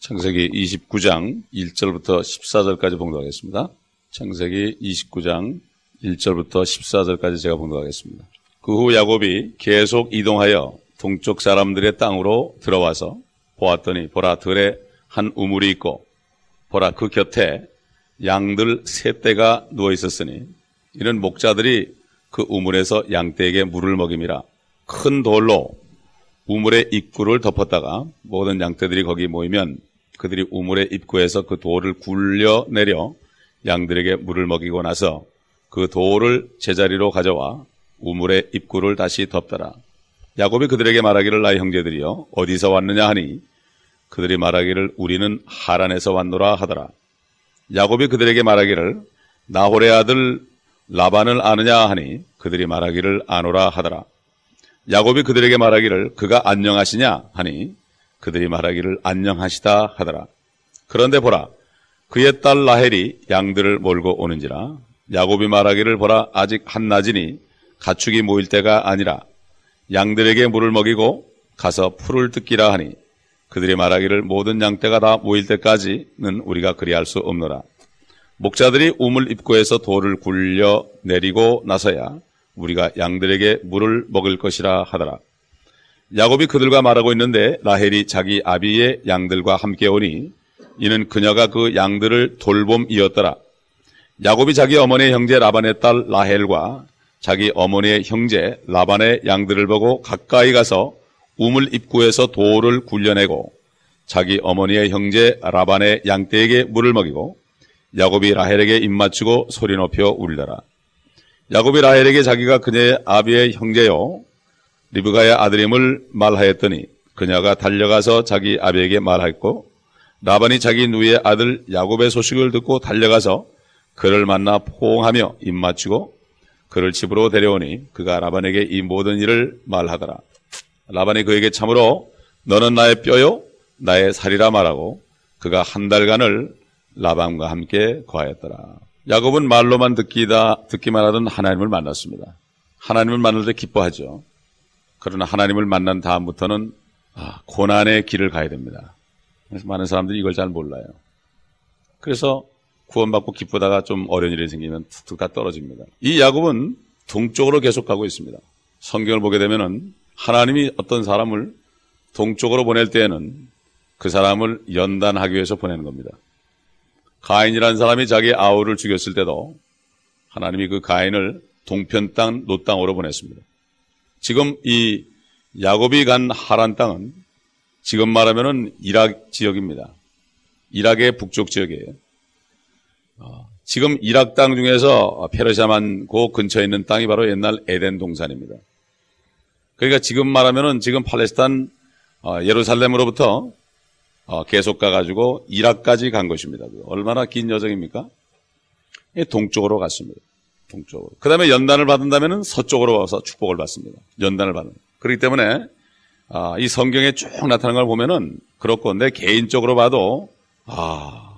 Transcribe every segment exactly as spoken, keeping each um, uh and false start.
창세기 이십구 장 일 절부터 십사 절까지 봉독하겠습니다. 창세기 이십구 장 일 절부터 십사 절까지 제가 봉독하겠습니다. 그 후 야곱이 계속 이동하여 동쪽 사람들의 땅으로 들어와서 보았더니 보라 들에 한 우물이 있고 보라 그 곁에 양들 세 떼가 누워 있었으니 이는 목자들이 그 우물에서 양떼에게 물을 먹임이라. 큰 돌로 우물의 입구를 덮었다가 모든 양떼들이 거기 모이면 그들이 우물의 입구에서 그 돌을 굴려 내려 양들에게 물을 먹이고 나서 그 돌을 제자리로 가져와 우물의 입구를 다시 덮더라. 야곱이 그들에게 말하기를 나의 형제들이여 어디서 왔느냐 하니 그들이 말하기를 우리는 하란에서 왔노라 하더라. 야곱이 그들에게 말하기를 나홀의 아들 라반을 아느냐 하니 그들이 말하기를 아노라 하더라. 야곱이 그들에게 말하기를 그가 안녕하시냐 하니 그들이 말하기를 안녕하시다 하더라. 그런데 보라 그의 딸 라헬이 양들을 몰고 오는지라. 야곱이 말하기를 보라 아직 한낮이니 가축이 모일 때가 아니라 양들에게 물을 먹이고 가서 풀을 뜯기라 하니 그들이 말하기를 모든 양떼가 다 모일 때까지는 우리가 그리할 수 없노라. 목자들이 우물 입구에서 돌을 굴려 내리고 나서야 우리가 양들에게 물을 먹을 것이라 하더라. 야곱이 그들과 말하고 있는데 라헬이 자기 아비의 양들과 함께 오니 이는 그녀가 그 양들을 돌봄이었더라. 야곱이 자기 어머니의 형제 라반의 딸 라헬과 자기 어머니의 형제 라반의 양들을 보고 가까이 가서 우물 입구에서 돌을 굴려내고 자기 어머니의 형제 라반의 양떼에게 물을 먹이고 야곱이 라헬에게 입맞추고 소리 높여 울더라. 야곱이 라헬에게 자기가 그녀의 아비의 형제요 리브가의 아들임을 말하였더니 그녀가 달려가서 자기 아비에게 말하였고 라반이 자기 누이의 아들 야곱의 소식을 듣고 달려가서 그를 만나 포옹하며 입맞추고 그를 집으로 데려오니 그가 라반에게 이 모든 일을 말하더라. 라반이 그에게 참으로 너는 나의 뼈요 나의 살이라 말하고 그가 한 달간을 라반과 함께 거하였더라. 야곱은 말로만 듣기다, 듣기만 하던 하나님을 만났습니다. 하나님을 만날 때 기뻐하죠. 그러나 하나님을 만난 다음부터는 아, 고난의 길을 가야 됩니다. 그래서 많은 사람들이 이걸 잘 몰라요. 그래서 구원받고 기쁘다가 좀 어려운 일이 생기면 툭툭 다 떨어집니다. 이 야곱은 동쪽으로 계속 가고 있습니다. 성경을 보게 되면은 하나님이 어떤 사람을 동쪽으로 보낼 때에는 그 사람을 연단하기 위해서 보내는 겁니다. 가인이라는 사람이 자기 아우를 죽였을 때도 하나님이 그 가인을 동편 땅 노 땅으로 보냈습니다. 지금 이 야곱이 간 하란 땅은 지금 말하면은 이락 지역입니다. 이락의 북쪽 지역이에요. 어, 지금 이락 땅 중에서 페르시아만 그 근처에 있는 땅이 바로 옛날 에덴 동산입니다. 그러니까 지금 말하면은 지금 팔레스타인 어, 예루살렘으로부터 어, 계속 가가지고 이락까지 간 것입니다. 얼마나 긴 여정입니까? 동쪽으로 갔습니다. 동쪽으로. 그 다음에 연단을 받은다면 서쪽으로 와서 축복을 받습니다. 연단을 받는. 그렇기 때문에 아, 이 성경에 쭉 나타나는 걸 보면은 그렇고 내 개인적으로 봐도 아,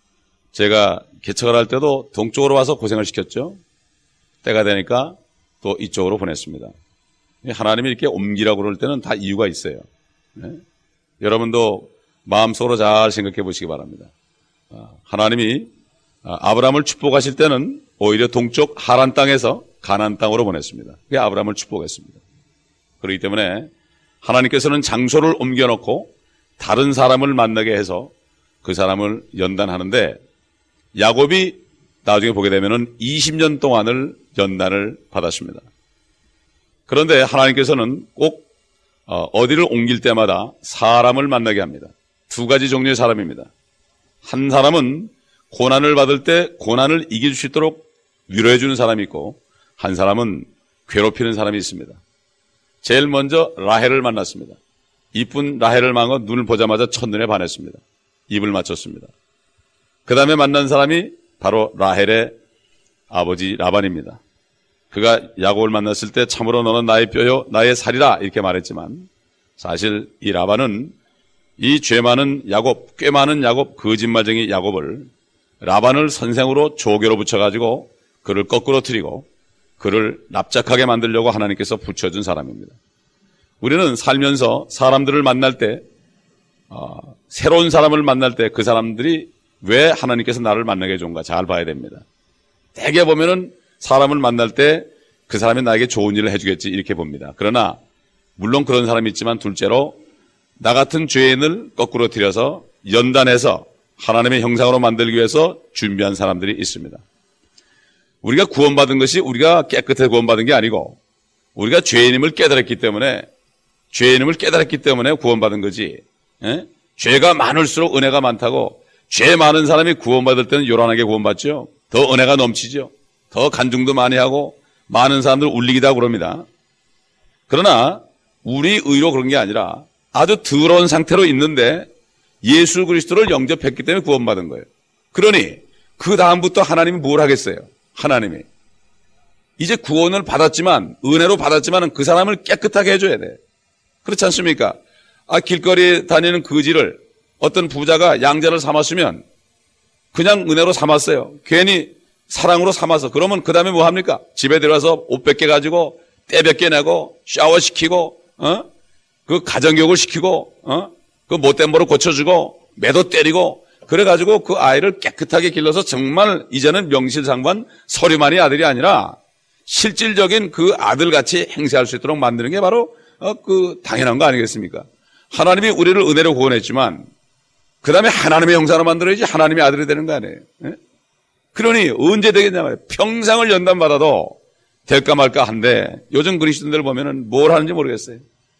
제가 개척을 할 때도 동쪽으로 와서 고생을 시켰죠. 때가 되니까 또 이쪽으로 보냈습니다. 하나님이 이렇게 옮기라고 그럴 때는 다 이유가 있어요. 네? 여러분도 마음속으로 잘 생각해 보시기 바랍니다. 하나님이 아브라함을 축복하실 때는 오히려 동쪽 하란 땅에서 가나안 땅으로 보냈습니다. 그게 아브라함을 축복했습니다. 그렇기 때문에 하나님께서는 장소를 옮겨놓고 다른 사람을 만나게 해서 그 사람을 연단하는데 야곱이 나중에 보게 되면 이십 년 동안을 연단을 받았습니다. 그런데 하나님께서는 꼭 어디를 옮길 때마다 사람을 만나게 합니다. 두 가지 종류의 사람입니다. 한 사람은 고난을 받을 때 고난을 이길 수 있도록 위로해 주는 사람이 있고 한 사람은 괴롭히는 사람이 있습니다. 제일 먼저 라헬을 만났습니다. 이쁜 라헬을 만나 눈을 보자마자 첫눈에 반했습니다. 입을 맞췄습니다. 그 다음에 만난 사람이 바로 라헬의 아버지 라반입니다. 그가 야곱을 만났을 때 참으로 너는 나의 뼈요 나의 살이라 이렇게 말했지만 사실 이 라반은 이 죄 많은 야곱, 꽤 많은 야곱, 거짓말쟁이 야곱을 라반을 선생으로 조교로 붙여가지고 그를 거꾸로 트리고 그를 납작하게 만들려고 하나님께서 붙여준 사람입니다. 우리는 살면서 사람들을 만날 때 어, 새로운 사람을 만날 때 그 사람들이 왜 하나님께서 나를 만나게 해준가 잘 봐야 됩니다. 대개 보면은 사람을 만날 때 그 사람이 나에게 좋은 일을 해주겠지 이렇게 봅니다. 그러나 물론 그런 사람이 있지만 둘째로 나 같은 죄인을 거꾸로 들여서 연단해서 하나님의 형상으로 만들기 위해서 준비한 사람들이 있습니다. 우리가 구원받은 것이 우리가 깨끗해 구원받은 게 아니고 우리가 죄인임을 깨달았기 때문에 죄인임을 깨달았기 때문에 구원받은 거지. 에? 죄가 많을수록 은혜가 많다고 죄 많은 사람이 구원받을 때는 요란하게 구원받죠. 더 은혜가 넘치죠. 더 간증도 많이 하고 많은 사람들 울리기도 하고 그럽니다. 그러나 우리 의로 그런 게 아니라 아주 더러운 상태로 있는데 예수 그리스도를 영접했기 때문에 구원받은 거예요. 그러니 그 다음부터 하나님이 뭘 하겠어요? 하나님이 이제 구원을 받았지만 은혜로 받았지만 그 사람을 깨끗하게 해줘야 돼. 그렇지 않습니까? 아, 길거리에 다니는 거지를 어떤 부자가 양자를 삼았으면 그냥 은혜로 삼았어요. 괜히 사랑으로 삼아서. 그러면 그 다음에 뭐 합니까? 집에 들어와서 옷 뺏겨 가지고 때 뺏겨 내고 샤워시키고 어? 그 가정교육을 시키고 어? 그 못된 버릇 고쳐주고 매도 때리고 그래가지고 그 아이를 깨끗하게 길러서 정말 이제는 명실상부한 서류만이 아들이 아니라 실질적인 그 아들같이 행세할 수 있도록 만드는 게 바로 어, 그 당연한 거 아니겠습니까? 하나님이 우리를 은혜로 구원했지만 그 다음에 하나님의 형상으로 만들어야지 하나님의 아들이 되는 거 아니에요? 예? 그러니 언제 되겠냐 말이에요. 평생을 연단받아도 될까 말까 한데 요즘 그리스도인들 보면은 뭘 하는지 모르겠어요.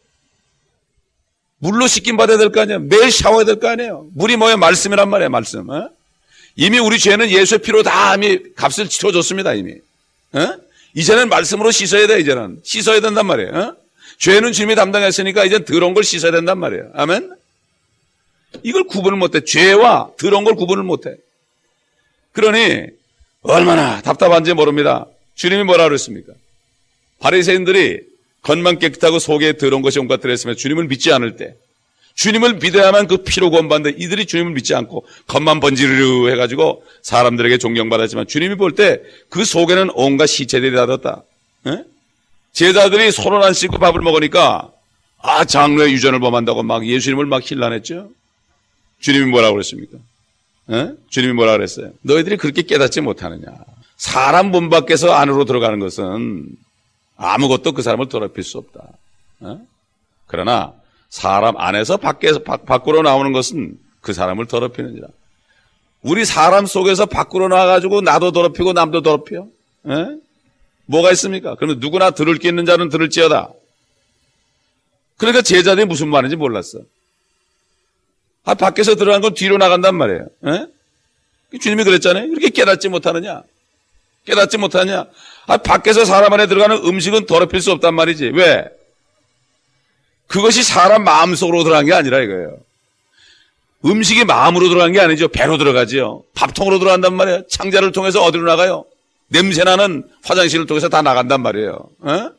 물로 씻김 받아야 될 거 아니에요. 매일 샤워해야 될 거 아니에요. 물이 뭐예요? 말씀이란 말이에요. 말씀. 어? 이미 우리 죄는 예수의 피로 다 이미 값을 치러줬습니다. 이미. 어? 이제는 말씀으로 씻어야 돼. 이제는 씻어야 된단 말이에요. 어? 죄는 주님이 담당했으니까 이제 더러운 걸 씻어야 된단 말이에요. 아멘. 이걸 구분을 못해. 죄와 더러운 걸 구분을 못해. 그러니 얼마나 답답한지 모릅니다. 주님이 뭐라 그랬습니까? 바리새인들이 겉만 깨끗하고 속에 더러운 것이 온갖 들었으면 주님을 믿지 않을 때 주님을 믿어야만 그 피로 구원받는데 이들이 주님을 믿지 않고 겉만 번지르르 해가지고 사람들에게 존경받았지만 주님이 볼 때 그 속에는 온갖 시체들이 닫았다. 에? 제자들이 손을 안 씻고 밥을 먹으니까 아 장로의 유전을 범한다고 막 예수님을 막 힐난했죠. 주님이 뭐라고 그랬습니까? 에? 주님이 뭐라 그랬어요? 너희들이 그렇게 깨닫지 못하느냐. 사람 몸 밖에서 안으로 들어가는 것은 아무것도 그 사람을 더럽힐 수 없다. 에? 그러나 사람 안에서 밖에서 밖, 밖으로 나오는 것은 그 사람을 더럽히느니라. 우리 사람 속에서 밖으로 나와가지고 나도 더럽히고 남도 더럽혀. 에? 뭐가 있습니까? 그러면 누구나 들을 게 있는 자는 들을지어다. 그러니까 제자들이 무슨 말인지 몰랐어. 아, 밖에서 들어간 건 뒤로 나간단 말이에요. 에? 주님이 그랬잖아요. 이렇게 깨닫지 못하느냐? 깨닫지 못하느냐? 아, 밖에서 사람 안에 들어가는 음식은 더럽힐 수 없단 말이지. 왜? 그것이 사람 마음속으로 들어간 게 아니라 이거예요. 음식이 마음으로 들어간 게 아니죠. 배로 들어가지요. 밥통으로 들어간단 말이에요. 창자를 통해서 어디로 나가요? 냄새나는 화장실을 통해서 다 나간단 말이에요. 어?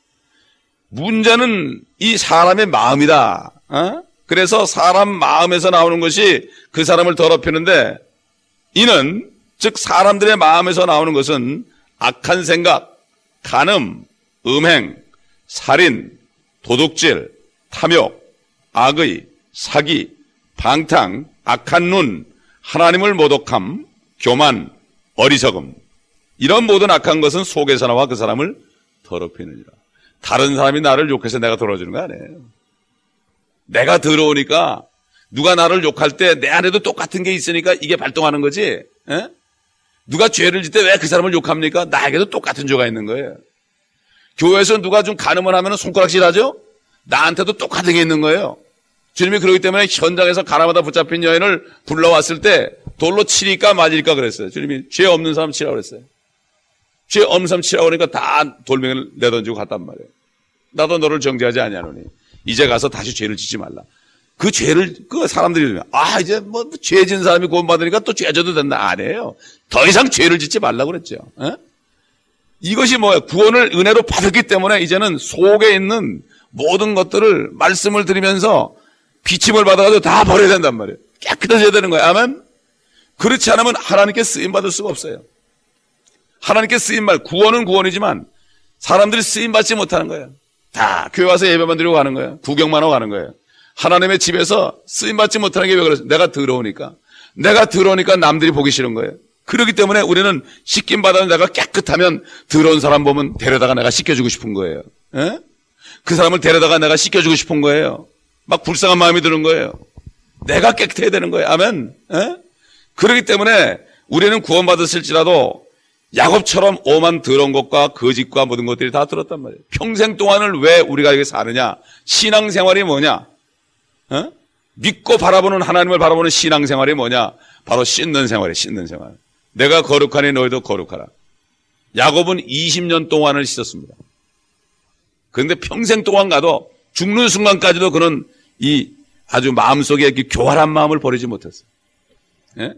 문제는 이 사람의 마음이다. 어? 그래서 사람 마음에서 나오는 것이 그 사람을 더럽히는데 이는 즉 사람들의 마음에서 나오는 것은 악한 생각, 간음, 음행, 살인, 도둑질, 탐욕, 악의, 사기, 방탕, 악한 눈, 하나님을 모독함, 교만, 어리석음 이런 모든 악한 것은 속에서 나와 그 사람을 더럽히느니라. 다른 사람이 나를 욕해서 내가 더러워지는 거 아니에요. 내가 더러우니까 누가 나를 욕할 때 내 안에도 똑같은 게 있으니까 이게 발동하는 거지. 에? 누가 죄를 짓 때 왜 그 사람을 욕합니까? 나에게도 똑같은 죄가 있는 거예요. 교회에서 누가 좀 간음을 하면 손가락질 하죠? 나한테도 똑같은 게 있는 거예요. 주님이 그러기 때문에 현장에서 가나마다 붙잡힌 여인을 불러왔을 때 돌로 치리까 맞을까 그랬어요. 주님이 죄 없는 사람 치라고 그랬어요. 죄 없는 사람 치라고 그러니까 다 돌멩이를 내던지고 갔단 말이에요. 나도 너를 정죄하지 아니하노니 이제 가서 다시 죄를 짓지 말라. 그 죄를 그 사람들이 아 이제 뭐 죄 지은 사람이 구원받으니까 또 죄 져도 된다. 아니에요. 더 이상 죄를 짓지 말라고 그랬죠. 에? 이것이 뭐예요? 구원을 은혜로 받았기 때문에 이제는 속에 있는 모든 것들을 말씀을 드리면서 비침을 받아가지고 다 버려야 된단 말이에요. 깨끗해져야 되는 거예요. 아멘. 그렇지 않으면 하나님께 쓰임 받을 수가 없어요. 하나님께 쓰임 말 구원은 구원이지만 사람들이 쓰임 받지 못하는 거예요. 다 교회 와서 예배만 드리고 가는 거예요. 구경만 하고 가는 거예요. 하나님의 집에서 쓰임받지 못하는 게 왜 그랬어요? 내가 더러우니까. 내가 더러우니까 남들이 보기 싫은 거예요. 그렇기 때문에 우리는 씻김 받아는 내가 깨끗하면 더러운 사람 보면 데려다가 내가 씻겨주고 싶은 거예요. 에? 그 사람을 데려다가 내가 씻겨주고 싶은 거예요. 막 불쌍한 마음이 드는 거예요. 내가 깨끗해야 되는 거예요. 아멘. 에? 그렇기 때문에 우리는 구원받았을지라도 야곱처럼 오만 더러운 것과 거짓과 모든 것들이 다 들었단 말이에요. 평생 동안을 왜 우리가 이렇게 사느냐? 신앙생활이 뭐냐? 에? 믿고 바라보는 하나님을 바라보는 신앙생활이 뭐냐? 바로 씻는 생활이에요. 씻는 생활. 내가 거룩하니 너희도 거룩하라. 야곱은 이십 년 동안을 씻었습니다. 그런데 평생 동안 가도 죽는 순간까지도 그는 이 아주 마음속에 이렇게 교활한 마음을 버리지 못했어요. 예?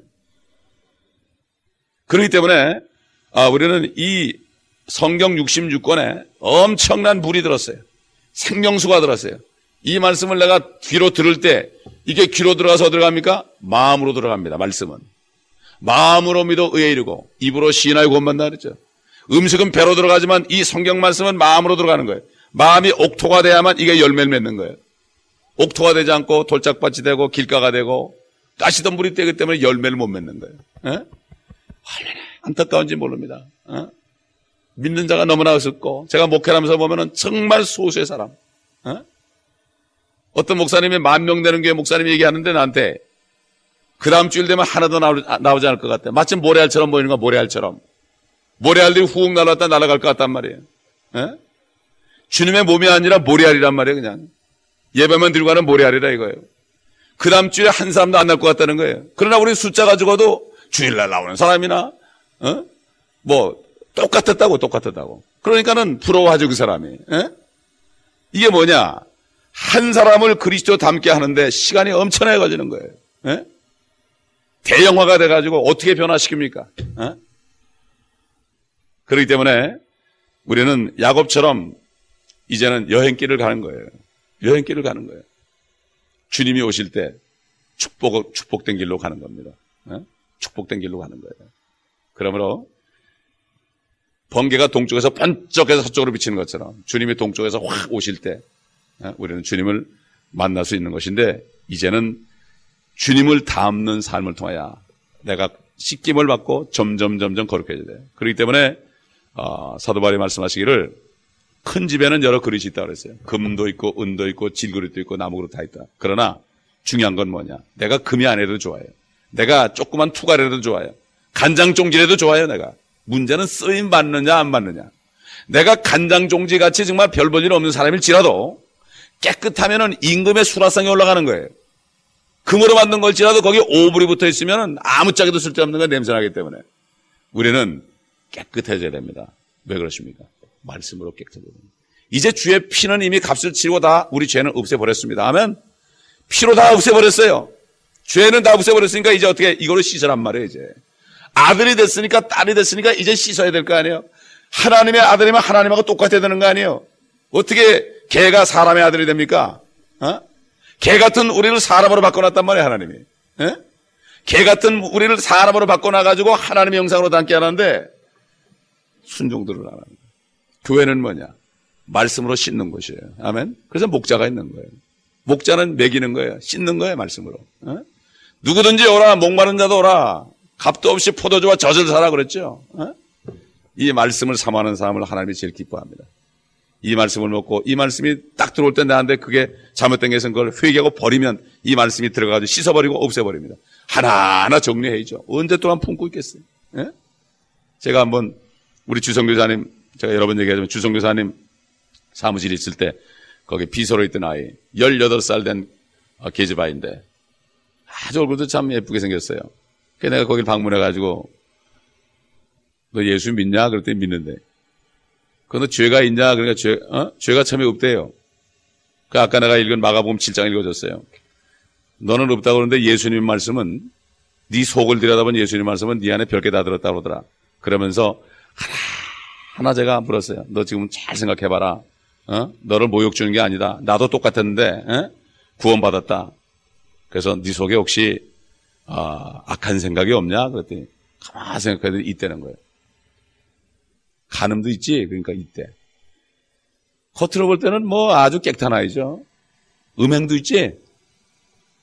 그렇기 때문에 아, 우리는 이 성경 육십육 권에 엄청난 물이 들었어요. 생명수가 들었어요. 이 말씀을 내가 귀로 들을 때 이게 귀로 들어가서 어디로 갑니까? 마음으로 들어갑니다. 말씀은. 마음으로 믿어 의에 이르고 입으로 시인하여 구원받는다 그랬죠. 음식은 배로 들어가지만 이 성경 말씀은 마음으로 들어가는 거예요. 마음이 옥토가 돼야만 이게 열매를 맺는 거예요. 옥토가 되지 않고 돌짝밭이 되고 길가가 되고 가시던 물이 되기 때문에 열매를 못 맺는 거예요. 에? 얼마나 안타까운지 모릅니다. 에? 믿는 자가 너무나 없었고 제가 목회를 하면서 보면은 정말 소수의 사람. 에? 어떤 목사님이 만 명 되는 교회 목사님이 얘기하는데 나한테 그 다음 주일 되면 하나도 나오, 나오지 않을 것 같아. 마침 모래알처럼 보이는 거야. 모래알처럼. 모래알들이 훅 날아갔다 날아갈 것 같단 말이에요. 에? 주님의 몸이 아니라 모래알이란 말이에요. 그냥 예배만 들고 가는 모래알이라 이거예요. 그 다음 주에 한 사람도 안 날 것 같다는 거예요. 그러나 우리 숫자 가지고도 주일날 나오는 사람이나 어? 뭐 똑같았다고 똑같았다고. 그러니까는 부러워하죠 그 사람이. 에? 이게 뭐냐? 한 사람을 그리스도 닮게 하는데 시간이 엄청나게 걸리는 거예요. 에? 대형화가 돼가지고 어떻게 변화시킵니까? 에? 그렇기 때문에 우리는 야곱처럼 이제는 여행길을 가는 거예요. 여행길을 가는 거예요. 주님이 오실 때 축복, 축복된 길로 가는 겁니다. 에? 축복된 길로 가는 거예요. 그러므로 번개가 동쪽에서 번쩍해서 서쪽으로 비치는 것처럼 주님이 동쪽에서 확 오실 때 우리는 주님을 만날 수 있는 것인데 이제는 주님을 닮는 삶을 통하여 내가 씻김을 받고 점점 점점 거룩해져야 돼요. 그렇기 때문에 어, 사도 바울이 말씀하시기를 큰 집에는 여러 그릇이 있다고 그랬어요. 금도 있고 은도 있고 질그릇도 있고 나무그릇 다 있다. 그러나 중요한 건 뭐냐? 내가 금이 아니라도 좋아요. 내가 조그만 투가라도 좋아요. 간장종지라도 좋아요. 내가. 문제는 쓰임 받느냐 안 받느냐. 내가 간장종지 같이 정말 별 볼 일 없는 사람일지라도 깨끗하면은 임금의 수라상이 올라가는 거예요. 금으로 만든 걸지라도 거기에 오불이 붙어 있으면 아무짝에도 쓸데없는 건 냄새나기 때문에 우리는 깨끗해져야 됩니다. 왜 그러십니까? 말씀으로 깨끗해져야 됩니다. 이제 주의 피는 이미 값을 치르고 다 우리 죄는 없애버렸습니다. 아멘. 피로 다 없애버렸어요. 죄는 다 없애버렸으니까 이제 어떻게 이거를 씻으란 말이에요. 이제 아들이 됐으니까 딸이 됐으니까 이제 씻어야 될 거 아니에요. 하나님의 아들이면 하나님하고 똑같아야 되는 거 아니에요. 어떻게 개가 사람의 아들이 됩니까? 어? 개 같은 우리를 사람으로 바꿔놨단 말이에요. 하나님이. 에? 개 같은 우리를 사람으로 바꿔놔가지고 하나님의 형상으로 닮게 하는데 순종들을 안 하는 거예요. 교회는 뭐냐? 말씀으로 씻는 곳이에요. 아멘. 그래서 목자가 있는 거예요. 목자는 먹이는 거예요. 씻는 거예요. 말씀으로. 에? 누구든지 오라. 목마른 자도 오라. 값도 없이 포도주와 젖을 사라 그랬죠. 에? 이 말씀을 삼하는 사람을 하나님이 제일 기뻐합니다. 이 말씀을 먹고 이 말씀이 딱 들어올 때 나한테 그게 잘못된 게 있으면 그걸 회개하고 버리면 이 말씀이 들어가서 씻어버리고 없애버립니다. 하나하나 정리해야죠. 언제 동안 품고 있겠어요? 예? 제가 한번 우리 주성교사님, 제가 여러 번 얘기하지만 주성교사님 사무실에 있을 때 거기 비서로 있던 아이 열여덟 살 된 계집아이인데 아주 얼굴도 참 예쁘게 생겼어요. 그래서 내가 거기를 방문해가지고 너 예수 믿냐? 그랬더니 믿는데 그 너 죄가 있냐? 그러니까 죄, 어? 죄가 참에 없대요. 그 아까 내가 읽은 마가복음 칠 장 읽어줬어요. 너는 없다고 그러는데 예수님 말씀은 네 속을 들여다본 예수님 말씀은 네 안에 별게 다 들었다고 그러더라. 그러면서 하나 하나 제가 물었어요. 너 지금 잘 생각해봐라. 어? 너를 모욕 주는 게 아니다. 나도 똑같았는데 어? 구원받았다. 그래서 네 속에 혹시 아, 악한 생각이 없냐? 그랬더니 가만히 생각해도 있다는 거예요. 간음도 있지. 그러니까 이때. 겉으로 볼 때는 뭐 아주 깨끗한 아이죠. 음행도 있지.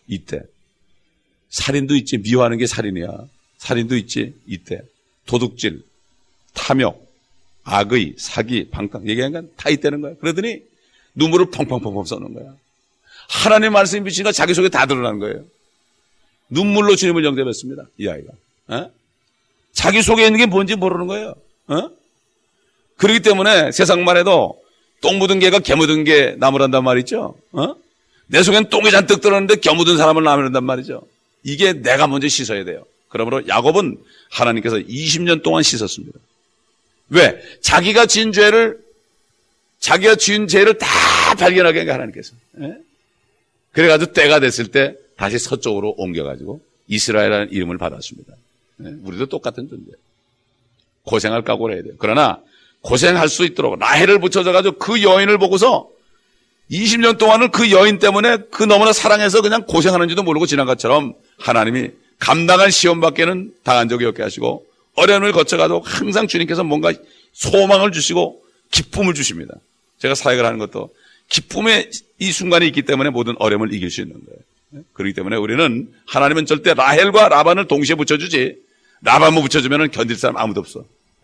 이때. 살인도 있지. 미워하는 게 살인이야. 살인도 있지. 이때. 도둑질, 탐욕, 악의, 사기, 방탕 얘기한 건 다 이때는 거야. 그러더니 눈물을 펑펑펑펑 쏘는 거야. 하나님의 말씀이 비치니까 자기 속에 다 드러난 거예요. 눈물로 주님을 영접했습니다. 이 아이가. 어? 자기 속에 있는 게 뭔지 모르는 거예요. 어? 그렇기 때문에 세상만 해도 똥 묻은 개가 개 묻은 개 나무란단 말이죠. 어? 내 속엔 똥이 잔뜩 들었는데 겨 묻은 사람을 나무란단 말이죠. 이게 내가 먼저 씻어야 돼요. 그러므로 야곱은 하나님께서 이십 년 동안 씻었습니다. 왜? 자기가 지은 죄를, 자기가 지은 죄를 다 발견하게 한 게 하나님께서. 예? 그래가지고 때가 됐을 때 다시 서쪽으로 옮겨가지고 이스라엘이라는 이름을 받았습니다. 예? 우리도 똑같은 존재. 고생할 각오를 해야 돼요. 그러나 고생할 수 있도록 라헬을 붙여줘가지고 그 여인을 보고서 이십 년 동안은 그 여인 때문에 그 너무나 사랑해서 그냥 고생하는지도 모르고 지난 것처럼 하나님이 감당한 시험밖에는 당한 적이 없게 하시고 어려움을 거쳐가도 항상 주님께서 뭔가 소망을 주시고 기쁨을 주십니다. 제가 사역을 하는 것도 기쁨의 이 순간이 있기 때문에 모든 어려움을 이길 수 있는 거예요. 그렇기 때문에 우리는 하나님은 절대 라헬과 라반을 동시에 붙여주지 라반만 붙여주면 견딜 사람 아무도 없어.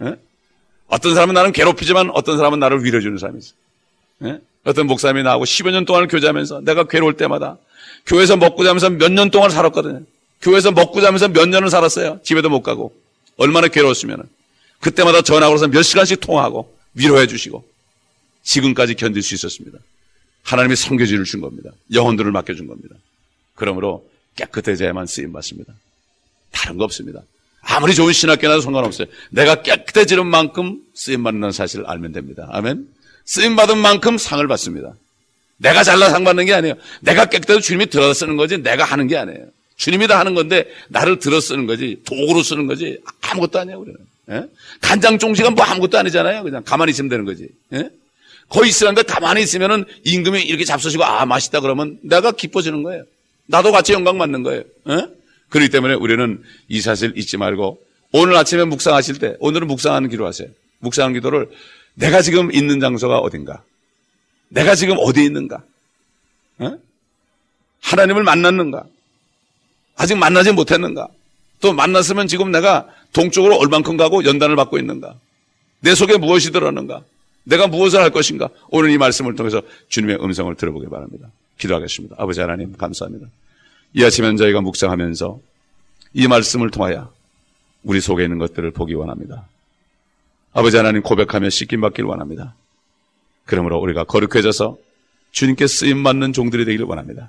어떤 사람은 나는 괴롭히지만 어떤 사람은 나를 위로해주는 사람이 있어. 어떤 목사님이 나하고 십여 년 동안 교제하면서 내가 괴로울 때마다 교회에서 먹고 자면서 몇 년 동안 살았거든요. 교회에서 먹고 자면서 몇 년을 살았어요. 집에도 못 가고. 얼마나 괴로웠으면 그때마다 전화로서 몇 시간씩 통화하고 위로해 주시고 지금까지 견딜 수 있었습니다. 하나님이 섬겨주를 준 겁니다. 영혼들을 맡겨준 겁니다. 그러므로 깨끗해져야만 쓰임받습니다. 다른 거 없습니다. 아무리 좋은 신학교나도 상관없어요. 내가 깨끗해지는 만큼 쓰임받는 사실을 알면 됩니다. 아멘. 쓰임받은 만큼 상을 받습니다. 내가 잘나 상 받는 게 아니에요. 내가 깨끗해도 주님이 들어 쓰는 거지 내가 하는 게 아니에요. 주님이 다 하는 건데 나를 들어 쓰는 거지 도구로 쓰는 거지 아무것도 아니에요. 우리는. 예? 간장 종지가 뭐 아무것도 아니잖아요. 그냥 가만히 있으면 되는 거지. 예? 거기 있으라는데 가만히 있으면은 임금이 이렇게 잡수시고 아 맛있다 그러면 내가 기뻐지는 거예요. 나도 같이 영광 받는 거예요. 예? 그렇기 때문에 우리는 이 사실 잊지 말고 오늘 아침에 묵상하실 때 오늘은 묵상하는 기도 하세요. 묵상하는 기도를 내가 지금 있는 장소가 어딘가? 내가 지금 어디에 있는가? 예? 하나님을 만났는가? 아직 만나지 못했는가? 또 만났으면 지금 내가 동쪽으로 얼만큼 가고 연단을 받고 있는가? 내 속에 무엇이 들었는가? 내가 무엇을 할 것인가? 오늘 이 말씀을 통해서 주님의 음성을 들어보기 바랍니다. 기도하겠습니다. 아버지 하나님 감사합니다. 이 아침엔 저희가 묵상하면서 이 말씀을 통하여 우리 속에 있는 것들을 보기 원합니다. 아버지 하나님 고백하며 씻김받기를 원합니다. 그러므로 우리가 거룩해져서 주님께 쓰임받는 종들이 되기를 원합니다.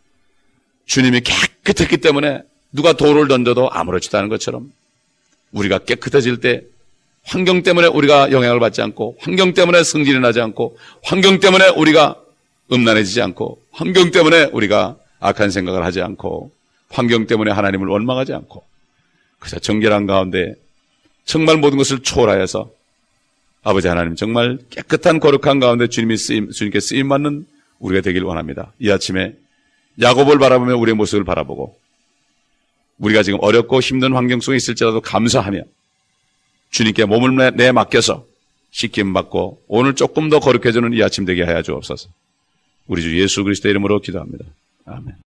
주님이 깨끗했기 때문에 누가 돌을 던져도 아무렇지도 않은 것처럼 우리가 깨끗해질 때 환경 때문에 우리가 영향을 받지 않고 환경 때문에 승진이 나지 않고 환경 때문에 우리가 음란해지지 않고 환경 때문에 우리가 악한 생각을 하지 않고 환경 때문에 하나님을 원망하지 않고 그저 정결한 가운데 정말 모든 것을 초월하여서 아버지 하나님 정말 깨끗한 거룩한 가운데 주님이 쓰임, 주님께 쓰임받는 우리가 되길 원합니다. 이 아침에 야곱을 바라보며 우리의 모습을 바라보고 우리가 지금 어렵고 힘든 환경 속에 있을지라도 감사하며 주님께 몸을 내 맡겨서 씻김받고 오늘 조금 더 거룩해지는 이 아침 되게 하여 주옵소서. 우리 주 예수 그리스도의 이름으로 기도합니다. 아멘.